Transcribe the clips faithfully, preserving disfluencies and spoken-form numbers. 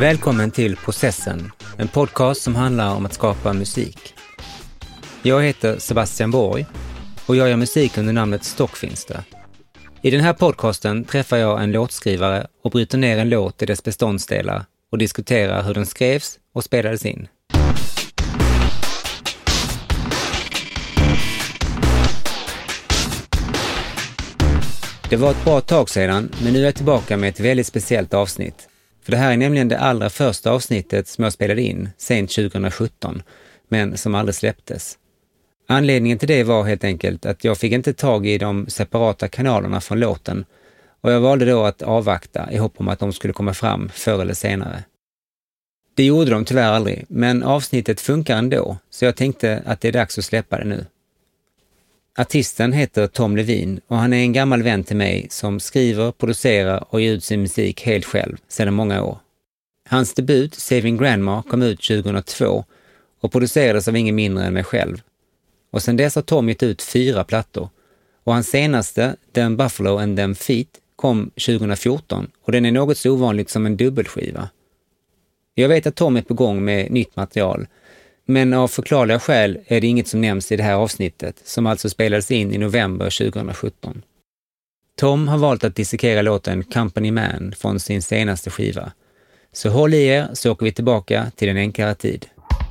Välkommen till Processen, en podcast som handlar om att skapa musik. Jag heter Sebastian Borg och jag gör musik under namnet Stockfinster. I den här podcasten träffar jag en låtskrivare och bryter ner en låt i dess beståndsdelar och diskuterar hur den skrevs och spelades in. Det var ett bra tag sedan, men nu är jag tillbaka med ett väldigt speciellt avsnitt. För det här är nämligen det allra första avsnittet som jag spelade in sent tjugosjutton, men som aldrig släpptes. Anledningen till det var helt enkelt att jag fick inte tag i de separata kanalerna från låten och jag valde då att avvakta i hopp om att de skulle komma fram förr eller senare. Det gjorde de tyvärr aldrig, men avsnittet funkar ändå, så jag tänkte att det är dags att släppa det nu. Artisten heter Tom Levin och han är en gammal vän till mig som skriver, producerar och ger ut sin musik helt själv sedan många år. Hans debut, Saving Grandma, kom ut tjugohundratvå och producerades av ingen mindre än mig själv. Och sedan dess har Tom gett ut fyra plattor. Och hans senaste, Them Buffalo and Them Feet, kom tjugofjorton och den är något så ovanligt som en dubbelskiva. Jag vet att Tom är på gång med nytt material, men av förklarliga skäl är det inget som nämns i det här avsnittet, som alltså spelades in i november tjugosjutton. Tom har valt att dissekera låten Company Man från sin senaste skiva. Så håll i er så åker vi tillbaka till en enklare tid.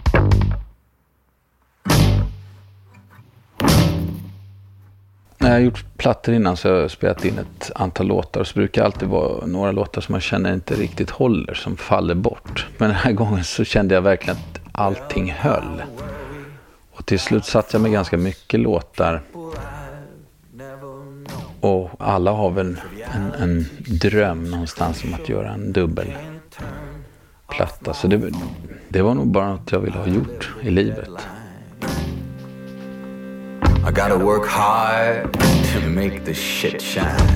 När jag har gjort plattor innan så har jag spelat in ett antal låtar och så brukar det alltid vara några låtar som man känner inte riktigt håller, som faller bort. Men den här gången så kände jag verkligen att allting höll. Och till slut satt jag med ganska mycket låtar. Och alla har väl en, en dröm någonstans om att göra en dubbel platta. Så det, det var nog bara något jag ville ha gjort i livet. I gotta work hard to make the shit shine.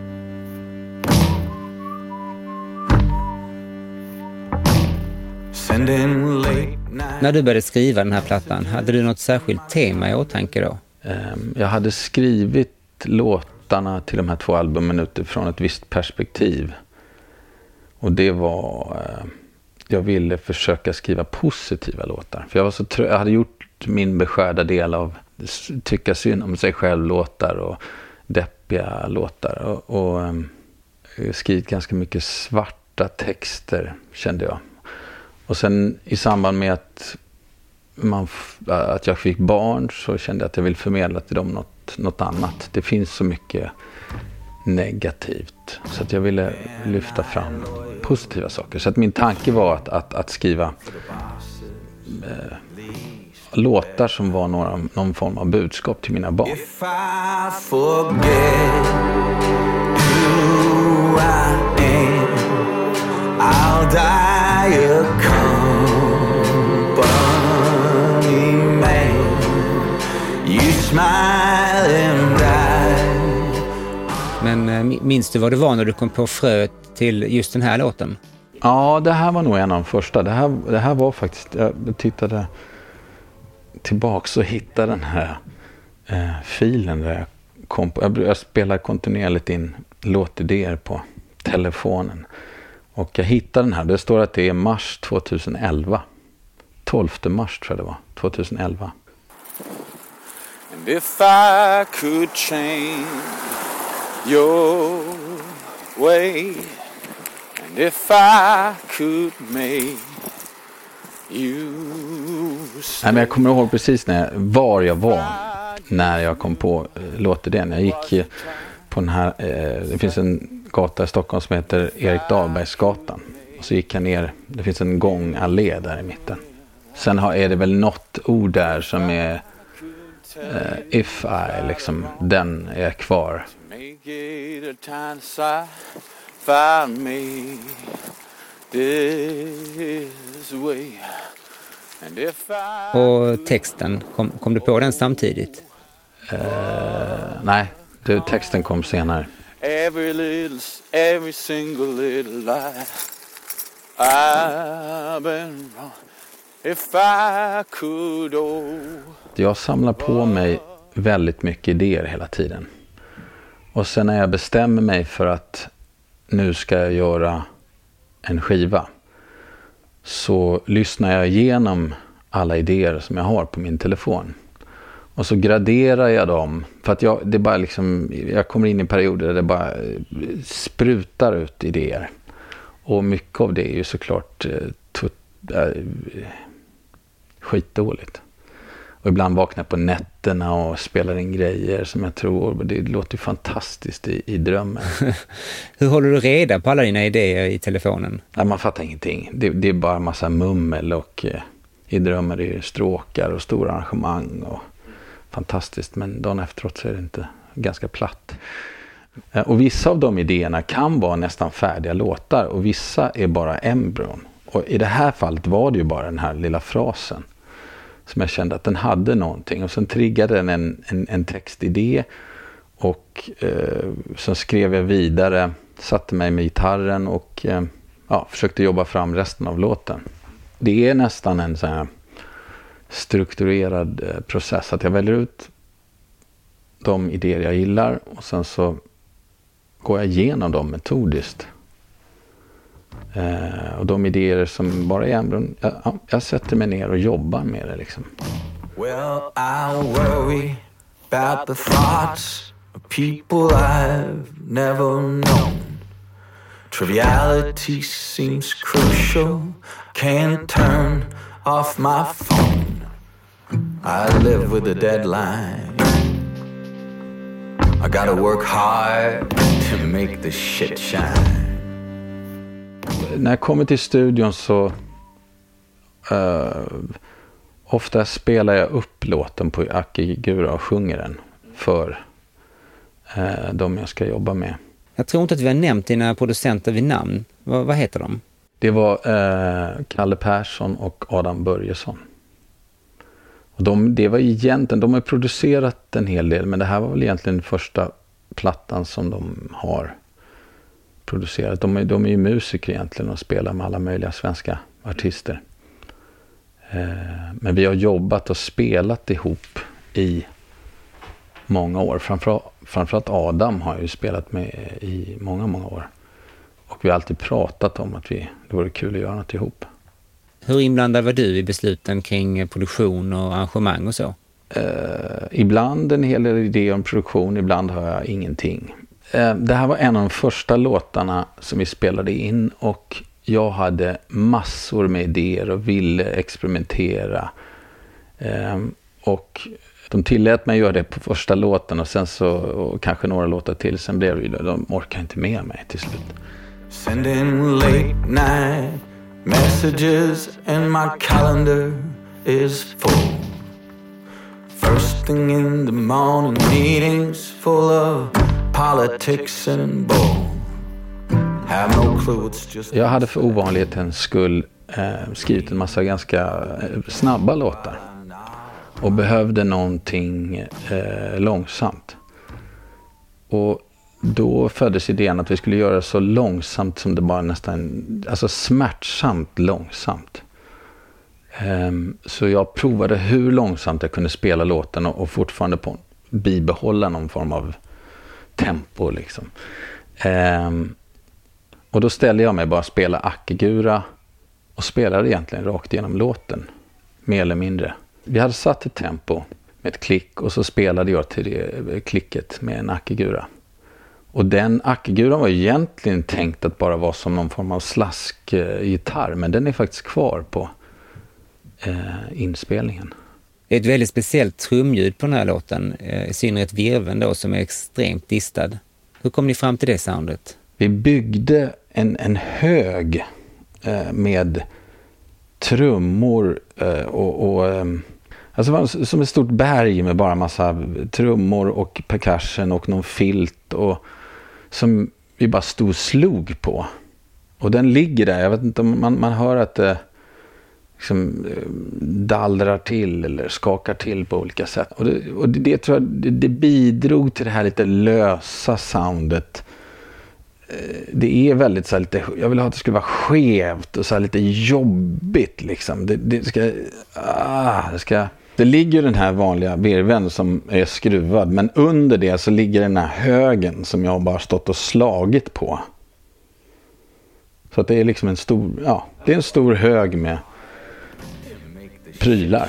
Sending late night. När du började skriva den här plattan, hade du något särskilt tema i åtanke då? Jag hade skrivit låtarna till de här två albumen utifrån ett visst perspektiv. Och det var... Jag ville försöka skriva positiva låtar. För jag var så trö- jag hade gjort min beskärda del av tycka synd om sig själv låtar och deppiga låtar. Och, och um, skrivit ganska mycket svarta texter, kände jag. Och sen i samband med att, man f- att jag fick barn så kände jag att jag vill förmedla till dem något, något annat. Det finns så mycket negativt. Så att jag ville lyfta fram positiva saker. Så att min tanke var att, att, att skriva eh, låtar som var några, någon form av budskap till mina barn. If I forget who I am, I'll die a company man. You smile and die. Men eh, minns du vad det var när du kom på fröet till just den här låten? Ja, det här var nog en av de första. Det här, det här var faktiskt, jag tittade tillbaks och hittade den här eh, filen där jag kom på. Jag, jag spelar kontinuerligt in låtidéer på telefonen. Och jag hittade den här. Det står att det är mars tjugoelva. tolfte mars tror jag det var. tjugoelva. And if I could change your way, and if I could make you Nej, men jag kommer ihåg precis när, var jag var när jag kom på eh, låtidén. Jag gick eh, på den här, eh, det finns en gata i Stockholm som heter Erik Dahlbergsgatan. Och så gick jag ner, det finns en gångallé där i mitten. Sen har, är det väl något ord där som är eh, if I, liksom, den är kvar. make it a time side, find me this way. And if I Och texten, kom, kom du på den samtidigt? Eh, nej, det, texten kom senare. every little, every single little lie I've been wrong. If I could, oh. Jag samlar på mig väldigt mycket idéer hela tiden. Och sen när jag bestämmer mig för att nu ska jag göra en skiva, så lyssnar jag igenom alla idéer som jag har på min telefon. Och så graderar jag dem. För att jag, det bara liksom, jag kommer in i perioder där det bara sprutar ut idéer. Och mycket av det är ju såklart eh, tut, äh, skitdåligt. Och ibland vaknar jag på nätterna och spelar in grejer som jag tror, det låter ju fantastiskt i, i drömmen. Hur håller du reda på alla dina idéer i telefonen? Nej, man fattar ingenting. Det, det är bara en massa mummel och eh, i drömmar är det stråkar och stora arrangemang och fantastiskt. Men dagen efteråt så är det inte ganska platt. Eh, och vissa av de idéerna kan vara nästan färdiga låtar och vissa är bara embryon. Och i det här fallet var det ju bara den här lilla frasen som jag kände att den hade någonting. Och sen triggade den en, en, en textidé och eh, sen skrev jag vidare, satte mig med gitarren och eh, ja, försökte jobba fram resten av låten. Det är nästan en sån här strukturerad eh, process att jag väljer ut de idéer jag gillar och sen så går jag igenom dem metodiskt. Uh, och de idéer som bara är embryon, jag, jag sätter mig ner och jobbar med det liksom. Well, I worry about the thoughts of people I've never known. Triviality seems crucial. Can't turn off my phone. I live with a deadline. I gotta work hard to make the shit shine. När jag kommer till studion så uh, ofta spelar jag upp låten på Akigura och sjunger den för uh, de jag ska jobba med. Jag tror inte att vi har nämnt dina producenter vid namn. vad, vad heter de? Det var uh, Kalle Persson och Adam Börjesson. Och de, det var egentligen, de har producerat en hel del, men det här var väl egentligen första plattan som de har producerat. De är, de är ju musiker egentligen och spelar med alla möjliga svenska artister. Eh, men vi har jobbat och spelat ihop i många år. Framför, framförallt Adam har ju spelat med i många, många år. Och vi har alltid pratat om att vi, det vore kul att göra något ihop. Hur inblandad var du i besluten kring produktion och arrangemang och så? Eh, ibland en hel del idé om produktion, ibland har jag ingenting. Eh, det här var en av de första låtarna som vi spelade in och jag hade massor med idéer och ville experimentera. Eh, och de tillät mig göra det på första låten och sen så och kanske några låtar till. Sen blev det, de orkar inte med mig till slut. Sending late night messages and my calendar is full. First thing in the morning meetings full of politics and bull. Have no clue, it's just... Jag hade för ovanlighetens skull eh, skrivit en massa ganska eh, snabba låtar. Och behövde någonting eh, långsamt. Och då föddes idén att vi skulle göra så långsamt som det bara nästan, alltså smärtsamt långsamt. Um, så jag provade hur långsamt jag kunde spela låten och, och fortfarande på, bibehålla någon form av tempo liksom. Um, och då ställde jag mig bara att spela Akigura och spelade egentligen rakt igenom låten, mer eller mindre. Vi hade satt ett tempo med ett klick och så spelade jag till det klicket med en Akigura. Och den Akiguran var egentligen tänkt att bara vara som någon form av slaskgitarr, men den är faktiskt kvar på eh, inspelningen. Det är ett väldigt speciellt trumljud på den här låten, eh, i synnerhet virveln då som är extremt distad. Hur kom ni fram till det soundet? Vi byggde en, en hög eh, med trummor eh, och... och eh, alltså det var som ett stort berg med bara massa trummor och percussion och någon filt och som vi bara stod och slog på. Och den ligger där, jag vet inte om man, man hör att det liksom dallrar till eller skakar till på olika sätt. Och det, och det, det tror jag det, det bidrog till det här lite lösa soundet. Det är väldigt så här lite, jag vill ha att det skulle vara skevt och så här lite jobbigt liksom. Det, det ska ah, det ska Det ligger den här vanliga virveln som är skruvad, men under det så ligger den här högen som jag bara stått och slagit på. Så att det är liksom en stor, ja, det är en stor hög med prylar.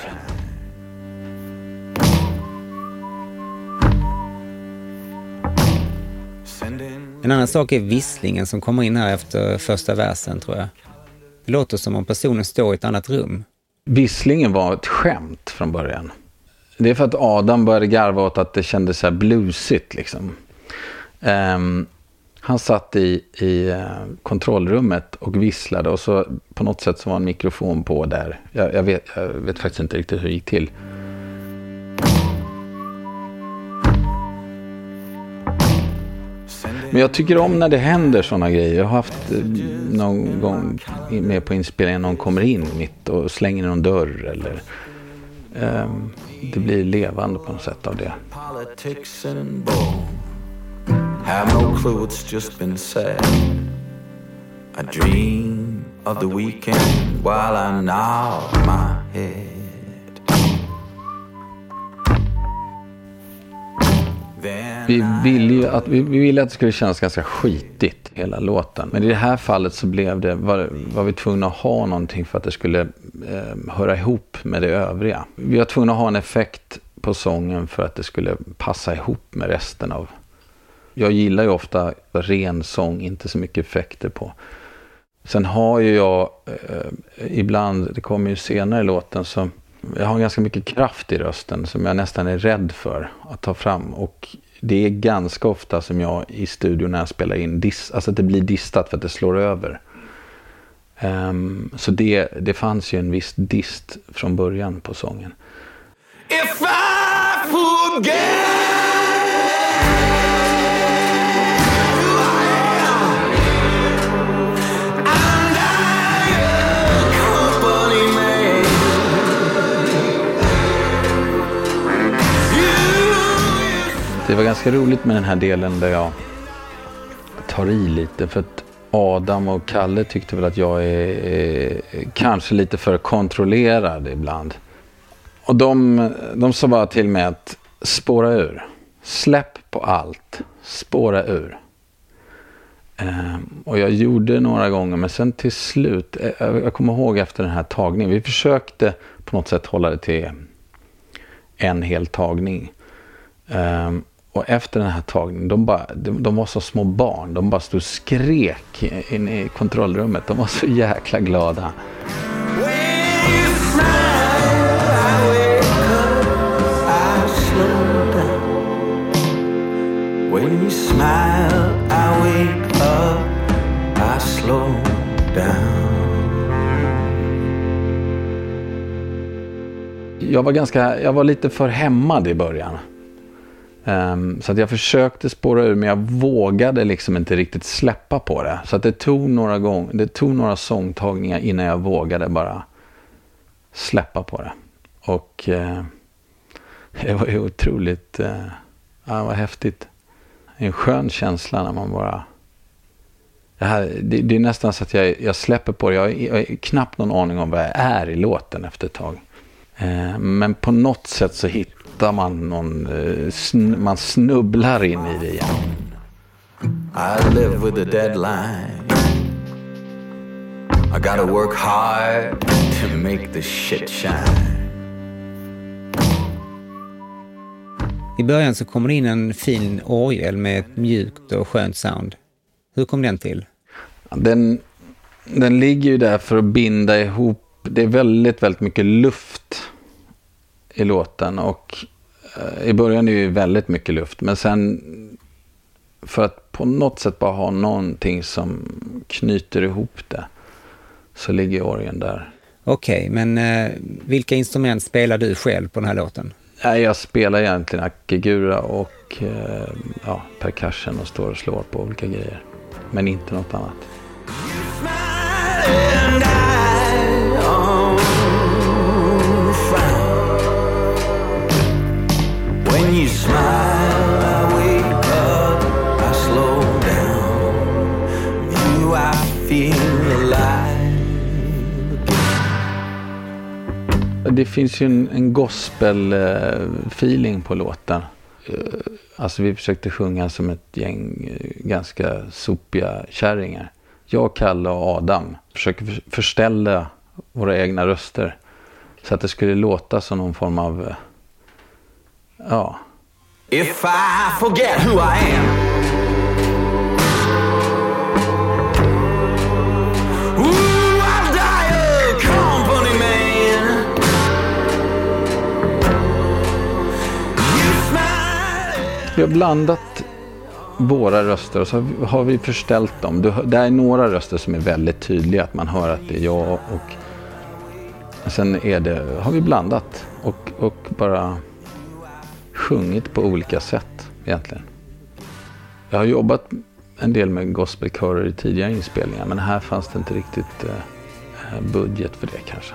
En annan sak är visslingen som kommer in här efter första versen, tror jag. Det låter som om personen står i ett annat rum. Visslingen var ett skämt från början. Det är för att Adam började garva åt att det kändes så här bluesigt liksom. Um, han satt i, i uh, kontrollrummet och visslade och så på något sätt så var en mikrofon på där. Jag, jag, vet, jag vet faktiskt inte riktigt hur det gick till. Men jag tycker om när det händer sådana grejer. Jag har haft eh, någon gång med på inspelningen någon kommer in mitt och slänger någon dörr eller eh, det blir levande på något sätt av det. Have no clue what's just been said. I dream of the weekend while I nod my head. Vi ville ju att, vi ville att det skulle kännas ganska skitigt hela låten. Men i det här fallet så blev det, var, var vi tvungna att ha någonting för att det skulle eh, höra ihop med det övriga. Vi var tvungna att ha en effekt på sången för att det skulle passa ihop med resten av. Jag gillar ju ofta ren sång, inte så mycket effekter på. Sen har ju jag eh, ibland, det kommer ju senare i låten, så jag har ganska mycket kraft i rösten som jag nästan är rädd för att ta fram. Och det är ganska ofta som jag i studion när jag spelar in, dis, alltså att det blir distat för att det slår över. Um, så det, det fanns ju en viss dist från början på sången. If I forget Det var ganska roligt med den här delen där jag tar i lite, för att Adam och Kalle tyckte väl att jag är, är kanske lite för kontrollerad ibland. Och de, de sa bara till mig att spåra ur. Släpp på allt. Spåra ur. Ehm, och jag gjorde det några gånger, men sen till slut, jag, jag kommer ihåg efter den här tagningen, vi försökte på något sätt hålla det till en hel tagning. Ehm, Och efter den här tagningen, de, bara, de, de var så små barn. De bara stod och skrek in i kontrollrummet. De var så jäkla glada. When you smile, I wake up, I slow down. Jag var ganska, jag var lite för hämmad i början. Um, så att jag försökte spåra ur, men jag vågade liksom inte riktigt släppa på det. Så att det tog några gånger, det tog några sångtagningar innan jag vågade bara släppa på det. Och uh, det var ju otroligt, uh, ja, det var häftigt. En skön känsla när man bara, det, här, det, det är nästan så att jag, jag släpper på det. Jag har, jag har knappt någon aning om vad jag är i låten efter ett tag. Uh, men på något sätt så hittar man någon, sn- man snubblar in i det igen. I live with a deadline. I gotta work hard to make the shit shine. I början så kommer det in en fin orgel med ett mjukt och skönt sound. Hur kom den till? Den, den ligger ju där för att binda ihop. Det är väldigt, väldigt mycket luft i låten, och eh, i början är det ju väldigt mycket luft, men sen för att på något sätt bara ha någonting som knyter ihop det, så ligger orgeln där. Okej, okay, men eh, vilka instrument spelar du själv på den här låten? Nej, jag spelar egentligen akigura och eh, ja, percussion och står och slår på olika grejer, men inte något annat. When you smile, I wake up, I slow down. You, I feel alive. Det finns ju en, en gospel-feeling på låten. Alltså vi försökte sjunga som ett gäng ganska sopiga kärringar. jag, Kalle och Adam försöker för, förställa våra egna röster så att det skulle låta som någon form av ja. If I forget who I am, ooh, I'll die a company man. You smile. Vi har blandat våra röster och så har vi förställt dem. Det är några röster som är väldigt tydliga, att man hör att det är jag, och sen är det, har vi blandat och, och bara sjungit på olika sätt egentligen. Jag har jobbat en del med gospelkörer i tidigare inspelningar, men här fanns det inte riktigt eh, budget för det kanske.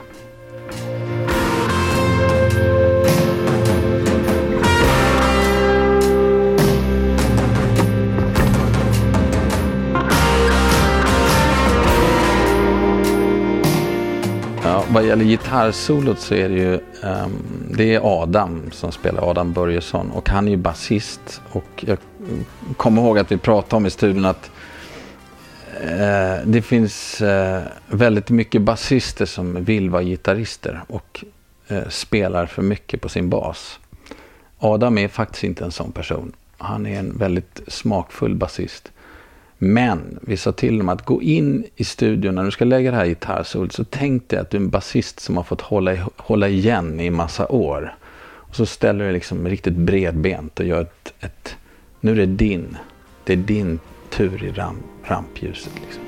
Ja, vad gäller gitarrsolot så är det ju um, det är Adam som spelar, Adam Börjesson, och han är ju basist, och jag kommer ihåg att vi pratade om i studion att uh, det finns uh, väldigt mycket basister som vill vara gitarrister och uh, spelar för mycket på sin bas. Adam är faktiskt inte en sån person. Han är en väldigt smakfull basist. Men vi sa till dem att gå in i studion när du ska lägga det här gitarrsolot, så tänk dig att du är en basist som har fått hålla, hålla igen i massa år. Och så ställer du liksom riktigt bredbent och gör ett, ett nu är det din, det är din tur i ramp, rampljuset liksom.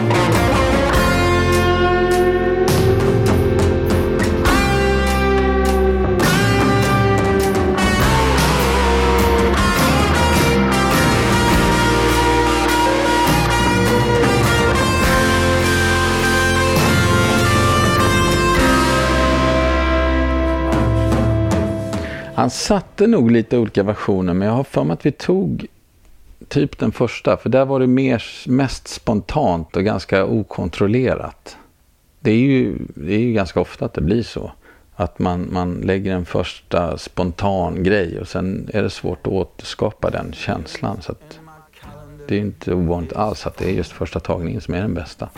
Han satte nog lite olika versioner, men jag har för mig att vi tog typ den första, för där var det mer, mest spontant och ganska okontrollerat. Det är ju, det är ju ganska ofta att det blir så, att man, man lägger en första spontan grej och sen är det svårt att återskapa den känslan, så att det är inte ovanligt alls att det är just första tagningen som är den bästa.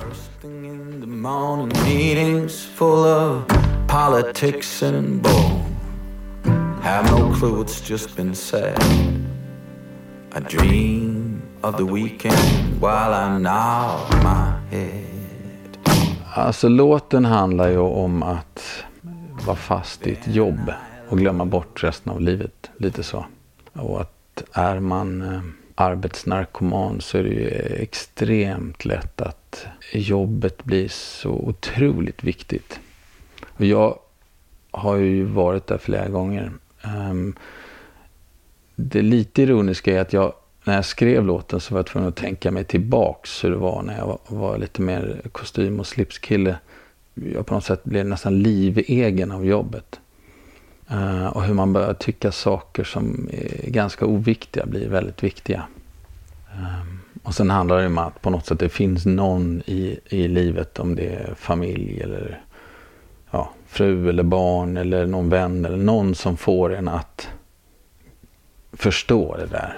Have no clue what's just been said. I dream of the weekend while I nod my head. Alltså låten handlar ju om att vara fast i ett jobb och glömma bort resten av livet, lite så. Och att är man eh, arbetsnarkoman så är det ju extremt lätt att jobbet blir så otroligt viktigt. Och jag har ju varit där flera gånger. Um, det lite ironiska är att jag, när jag skrev låten, så var jag tvungen att tänka mig tillbaks hur det var när jag var, var lite mer kostym- och slipskille. Jag på något sätt blev nästan livegen av jobbet. Uh, och hur man börjar tycka saker som är ganska oviktiga blir väldigt viktiga. Um, och sen handlar det om att på något sätt det finns någon i, i livet, om det är familj eller ja, fru eller barn eller någon vän eller någon som får en att förstå det där.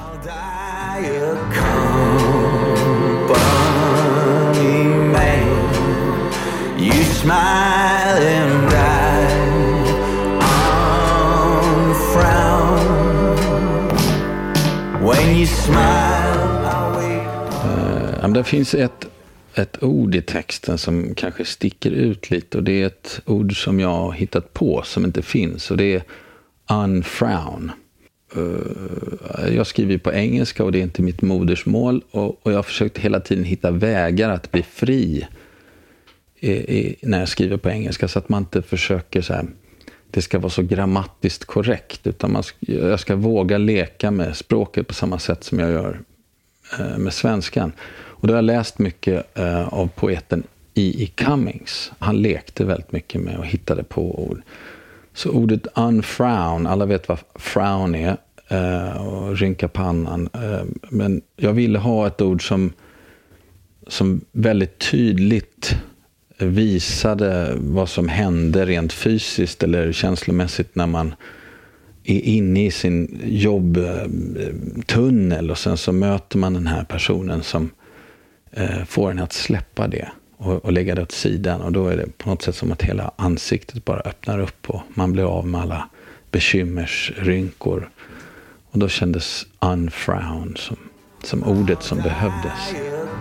Uh, det finns ett ett ord i texten som kanske sticker ut lite, och det är ett ord som jag har hittat på som inte finns, och det är unfrown. Jag skriver på engelska och det är inte mitt modersmål, och jag har försökt hela tiden hitta vägar att bli fri i, i, när jag skriver på engelska, så att man inte försöker så här, det ska vara så grammatiskt korrekt, utan man, jag ska våga leka med språket på samma sätt som jag gör med svenskan. Och då har jag läst mycket uh, av poeten E E Cummings. Han lekte väldigt mycket med och hittade på ord. Så ordet unfrown, alla vet vad frown är, uh, och rynka pannan. Uh, men jag ville ha ett ord som, som väldigt tydligt visade vad som hände rent fysiskt eller känslomässigt när man är inne i sin jobbtunnel, och sen så möter man den här personen som eh, får en att släppa det och, och lägga det åt sidan. Och då är det på något sätt som att hela ansiktet bara öppnar upp och man blir av med alla bekymmersrynkor. Och då kändes unfrown som, som ordet som behövdes.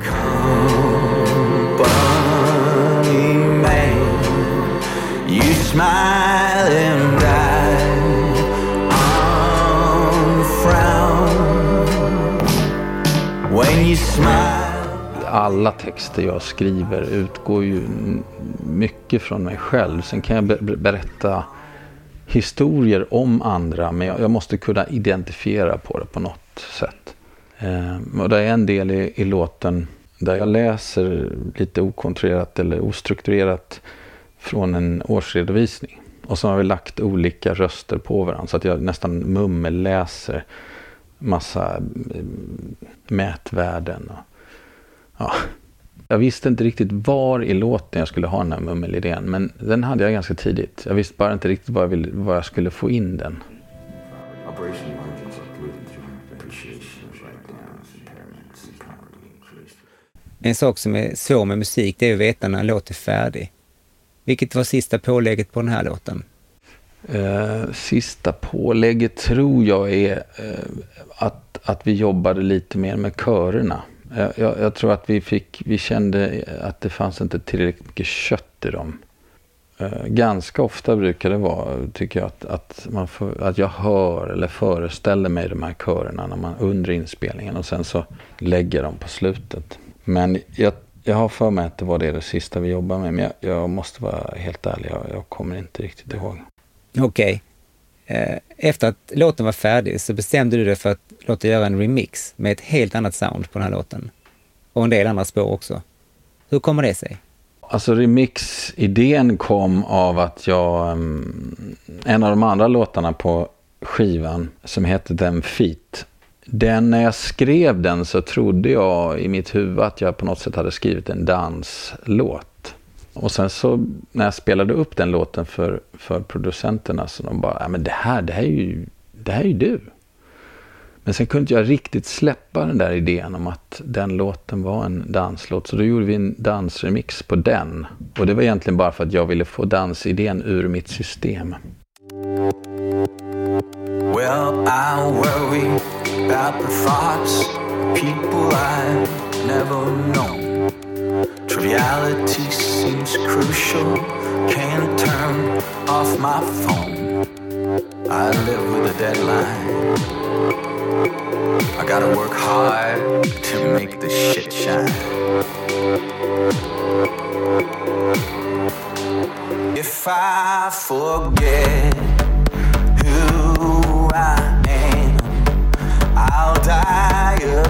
You smile and die on frown when you smile. Alla texter jag skriver utgår ju mycket från mig själv. Sen kan jag be- berätta historier om andra, men jag, jag måste kunna identifiera på det på något sätt. Eh, och det är en del i, i låten där jag läser lite okontrollerat eller ostrukturerat från en årsredovisning. Och så har vi lagt olika röster på varandra så att jag nästan mummelläser massa mätvärden. Och, ja. Jag visste inte riktigt var i låten jag skulle ha den här mummelidén, men den hade jag ganska tidigt. Jag visste bara inte riktigt var jag, ville, var jag skulle få in den. En sak som är svår med musik, det är att veta när en låt är färdig. Vilket var sista pålägget på den här låten? Uh, sista pålägget tror jag är uh, att, att vi jobbade lite mer med körerna. Uh, jag, jag tror att vi fick, vi kände att det fanns inte tillräckligt mycket kött i dem. Uh, ganska ofta brukar det vara, tycker jag, att, att, man får, att jag hör eller föreställer mig de här körerna när man under inspelningen och sen så lägger de på slutet. Men jag Jag har för mig att det var det, det sista vi jobbade med, men jag, jag måste vara helt ärlig, jag, jag kommer inte riktigt ihåg. Okej. Okay. Efter att låten var färdig så bestämde du dig för att låta göra en remix med ett helt annat sound på den här låten. Och en del andra spår också. Hur kommer det sig? Alltså remix-idén kom av att jag, en av de andra låtarna på skivan som heter Them Feet, Den, när jag skrev den så trodde jag i mitt huvud att jag på något sätt hade skrivit en danslåt. Och sen så när jag spelade upp den låten för, för producenterna så de bara, ja men det här, det här är ju, det här är ju du. Men sen kunde jag riktigt släppa den där idén om att den låten var en danslåt. Så då gjorde vi en dansremix på den. Och det var egentligen bara för att jag ville få dansidén ur mitt system. Well, I worry about the thoughts of people I've never known. Triviality seems crucial. Can't turn off my phone. I live with a deadline. I gotta work hard to make this shit shine. If I forget who I am, I'll die a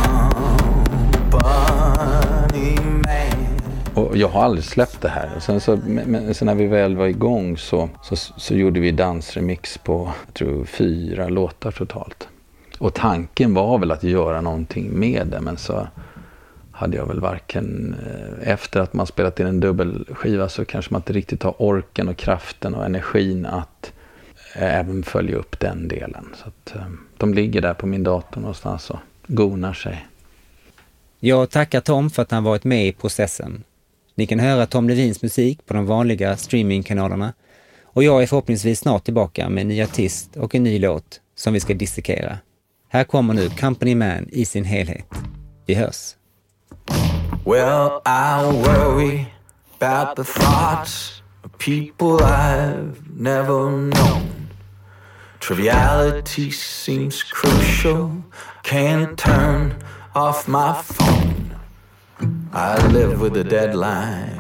company man. Och jag har aldrig släppt det här. Och sen, så, men, sen när vi väl var igång så, så, så gjorde vi dansremix på, jag tror, fyra låtar totalt. Och tanken var väl att göra någonting med det, men så hade jag väl varken, efter att man spelat in en dubbelskiva så kanske man inte riktigt har orken och kraften och energin att även följa upp den delen. Så att de ligger där på min dator någonstans och gonar sig. Jag tackar Tom för att han varit med i processen. Ni kan höra Tom Levins musik på de vanliga streamingkanalerna. Och jag är förhoppningsvis snart tillbaka med en ny artist och en ny låt som vi ska dissekera. Här kommer nu Company Man i sin helhet. Vi hörs. Well, I worry about the thoughts of people I've never known. Triviality seems crucial. Can't turn off my phone. I live with a deadline.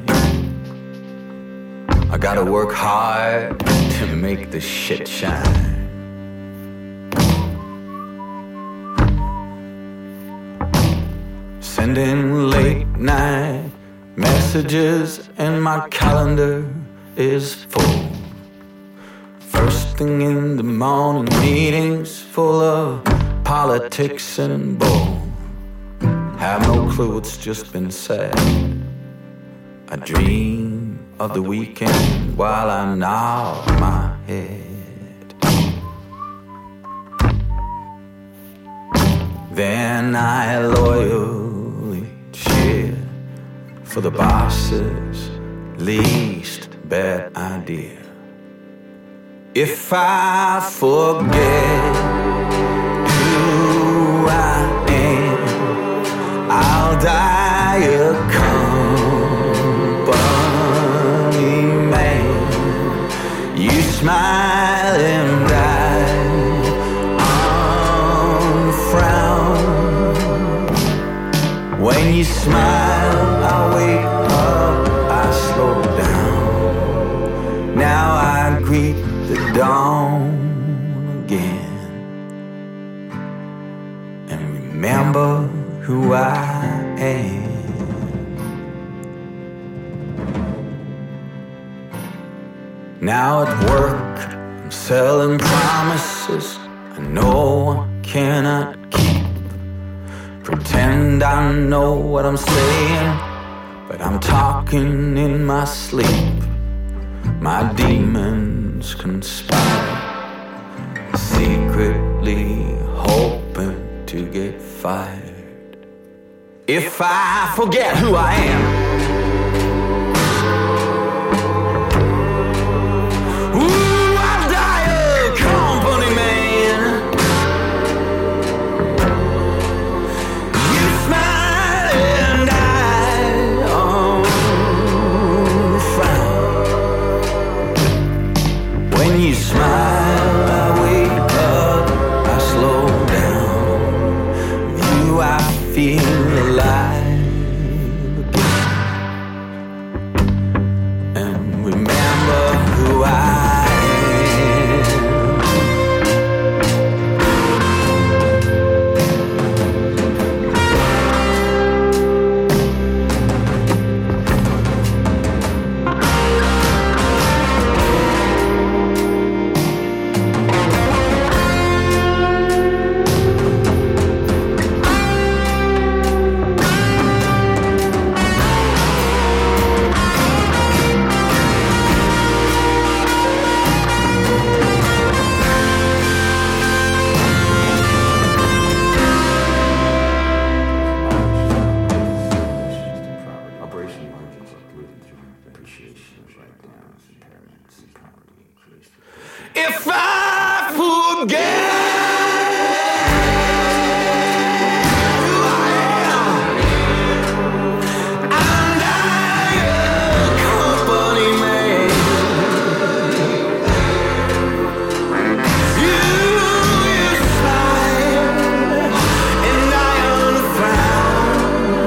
I gotta work hard to make this shit shine. Sending late night messages and my calendar is full. First thing in the morning, meetings full of politics and bull. Have no clue what's just been said. I dream of the weekend while I nod my head. Then I loyally shit for the boss's least bad idea. If I forget who I am, I'll die a company man. You smile and I unfrown. When you smile, I wake up, I slow down. Now I greet the dawn again and remember who I am. Now at work, I'm selling promises I know I cannot keep. Pretend I know what I'm saying, but I'm talking in my sleep. My demons conspire, secretly hoping to get fired. If I forget who I am, ooh, I'll die a company man. You smile and I unfrown. When you smile, I wake up, I slow down. You, I feel alive again. And remember who I If I forget who I am, I'll die a company man. You, you smile and I unfrown.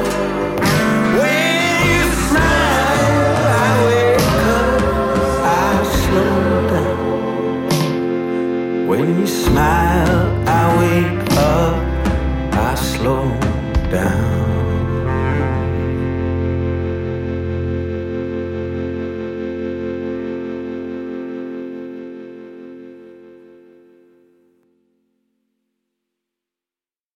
When you smile, I wake up, I slow down. When you smile, I wake up, I slow down.